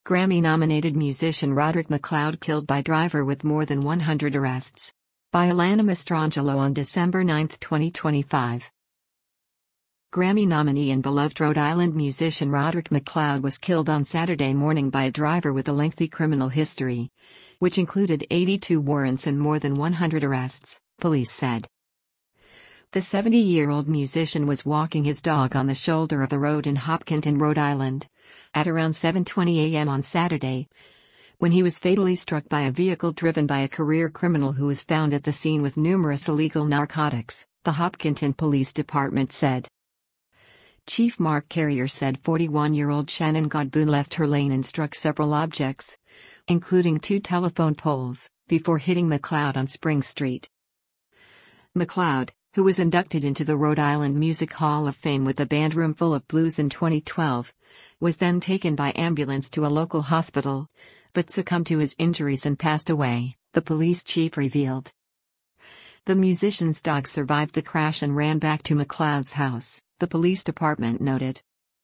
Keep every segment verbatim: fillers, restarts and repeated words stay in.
Grammy-nominated musician Roderick McLeod killed by driver with more than one hundred arrests. By Alana Mastrangelo on December ninth, twenty twenty-five. Grammy nominee and beloved Rhode Island musician Roderick McLeod was killed on Saturday morning by a driver with a lengthy criminal history, which included eighty-two warrants and more than one hundred arrests, police said. The seventy-year-old musician was walking his dog on the shoulder of the road in Hopkinton, Rhode Island, at around seven twenty a m on Saturday, when he was fatally struck by a vehicle driven by a career criminal who was found at the scene with numerous illegal narcotics, the Hopkinton Police Department said. Chief Mark Carrier said forty-one-year-old Shannon Godbout left her lane and struck several objects, including two telephone poles, before hitting McLeod on Spring Street. McLeod, who was inducted into the Rhode Island Music Hall of Fame with the band Roomful of Blues in twenty twelve, was then taken by ambulance to a local hospital, but succumbed to his injuries and passed away, the police chief revealed. The musician's dog survived the crash and ran back to McLeod's house, the police department noted.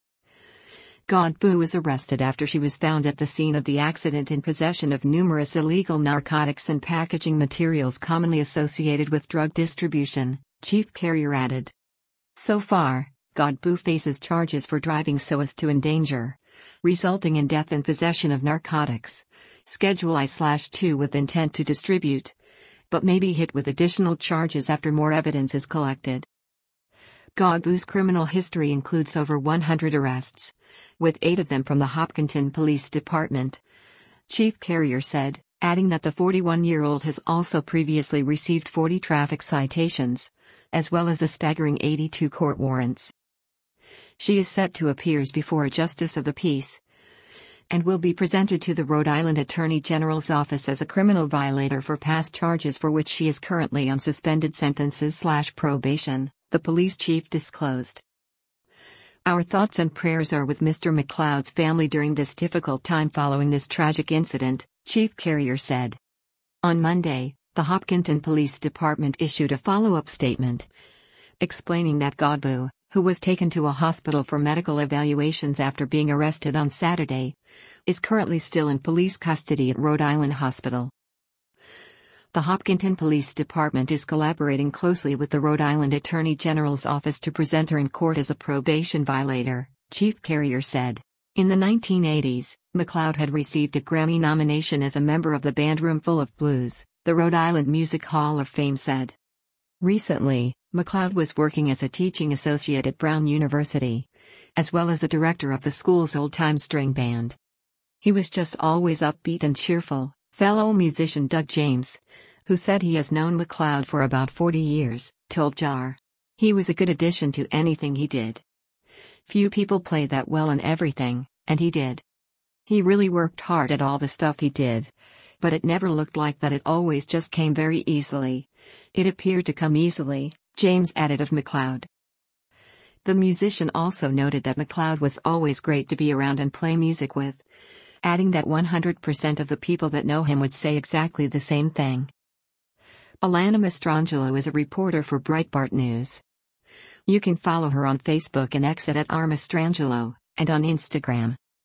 Godbout was arrested after she was found at the scene of the accident in possession of numerous illegal narcotics and packaging materials commonly associated with drug distribution, Chief Carrier added. So far, Godbout faces charges for driving so as to endanger, resulting in death and possession of narcotics, Schedule I two with intent to distribute, but may be hit with additional charges after more evidence is collected. Godbout's criminal history includes over one hundred arrests, with eight of them from the Hopkinton Police Department, Chief Carrier said, adding that the forty-one-year-old has also previously received forty traffic citations, as well as a staggering eighty-two court warrants. She is set to appear before a justice of the peace and will be presented to the Rhode Island Attorney General's office as a criminal violator for past charges for which she is currently on suspended sentences slash probation, the police chief disclosed. Our thoughts and prayers are with Mister McLeod's family during this difficult time following this tragic incident, Chief Carrier said. On Monday, the Hopkinton Police Department issued a follow-up statement, explaining that Godbout, who was taken to a hospital for medical evaluations after being arrested on Saturday, is currently still in police custody at Rhode Island Hospital. The Hopkinton Police Department is collaborating closely with the Rhode Island Attorney General's office to present her in court as a probation violator, Chief Carrier said. In the nineteen eighties, McLeod had received a Grammy nomination as a member of the band Roomful of Blues, the Rhode Island Music Hall of Fame said. Recently, McLeod was working as a teaching associate at Brown University, as well as the director of the school's old-time string band. He was just always upbeat and cheerful, fellow musician Doug James, who said he has known McLeod for about forty years, told J A R. He was a good addition to anything he did. Few people play that well in everything, and he did. He really worked hard at all the stuff he did, but it never looked like that. It always just came very easily. It appeared to come easily, James added of McLeod. The musician also noted that McLeod was always great to be around and play music with, adding that one hundred percent of the people that know him would say exactly the same thing. Alana Mastrangelo is a reporter for Breitbart News. You can follow her on Facebook and X at R Mastrangelo, and on Instagram.